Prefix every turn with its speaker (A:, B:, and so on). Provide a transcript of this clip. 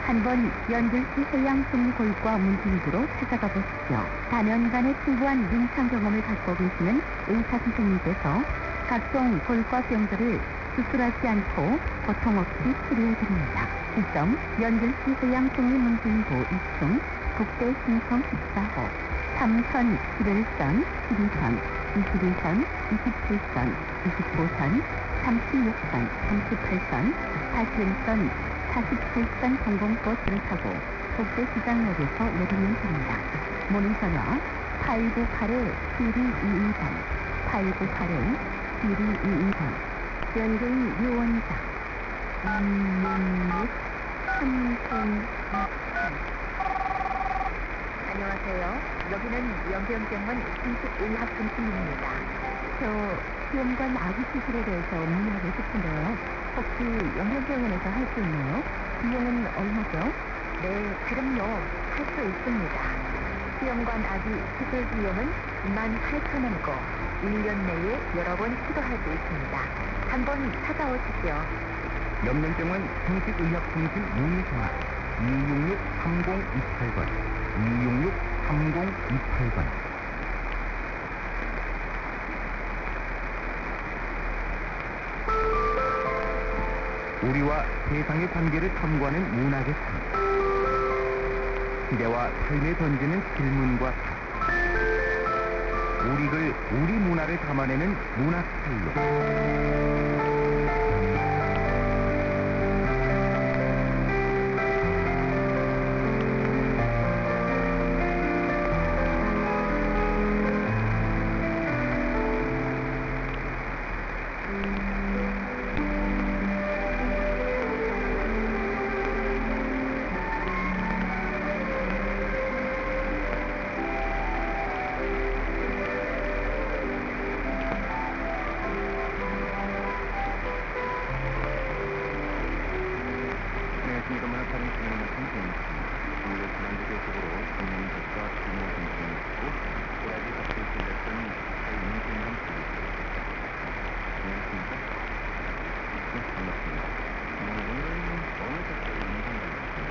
A: 한번 연결시 해양생물골과 문진구로 찾아가 보십시오. 다년간의 풍부한臨床경험을 갖고 계시는 의사 선생님께서 각종 골과 병들을 수술하지 않고 고통 없이 치료해드립니다. 지점 연결시 해양생물문진구 2층 국대 신성 14호 3선, 11선, 12선, 21선, 27선, 25선, 36선, 38선, 41선, 47선 공공버스를 타고 국대시장역에서 내리면 됩니다. 문의전화 898-7222번, 898-7222번. 연구인 유원장 임문묵 삼성학회. 안녕하세요. 여기는 연병병원 신식의학中心입니다. 저 수염관 아기 수술에 대해서 문의하고 싶은데요. 혹시 연병병원에서 할 수 있나요? 비용은 얼마죠? 네, 그럼요. 할 수 있습니다. 수염관 아기 수술 비용은 18,000원이고 1년 내에 여러 번 시도할 수 있습니다. 한번 찾아오십시오.
B: 연명병원 정식의학중심 문의전화 266-3028번 266-3028번. 우리와 세상의 관계를 탐구하는 문학의 삶, 시대와 삶에 던지는 질문과 답, 우리 글, 우리 문화를 담아내는 문학 스타일로 지난주계속으로 전문적과 규모 선생을 했고, 또다시 박수를 냈던 문신